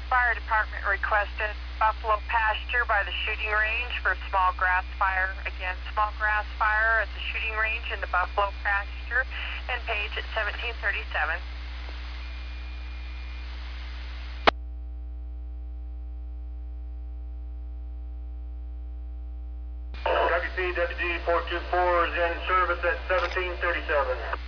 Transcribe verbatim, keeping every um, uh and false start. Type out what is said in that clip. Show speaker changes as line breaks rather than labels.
Fire department requested buffalo pasture by the shooting range for small grass fire. Again, small grass fire at the shooting range in the buffalo pasture, and page at seventeen thirty-seven.
W P W D four two four is in service at seventeen thirty-seven.